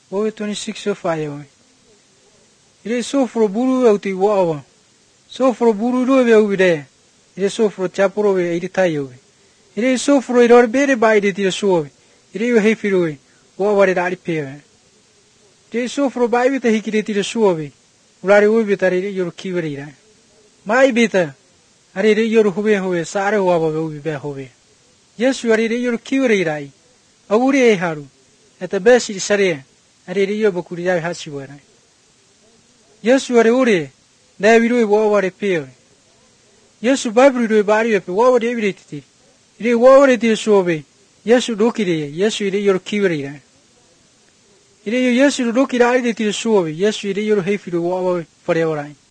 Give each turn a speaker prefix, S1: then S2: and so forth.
S1: Owe 26:5. Ire sofro buru auti wawa. Sofro buru robe ubide. Ire sofro chapuro we ire tayo. Ire sofro ire bere ba ire tira suove. Ire yo hefiroe. Wawa re dari peve. Ire sofro ba ibita hikire tira suove. Ulare ubita ire yo kiverira. Mai bita. Are ire yo hove sare wawa ubi hove. Yesu are ire yo kiverira. Aure haru. Eta besi sare. Are ire yo bakuri ya hasiwara. Yesu are ore. Da virue wawa re peve. Yesu Bible bari pe wawa de viriti. Ire wawa re tira suove. Yesu dokire. Yesu ire yo kiverira. Ire yo Yesu dokira ire tira suove. Yesu ire yo hefiro wawa forever.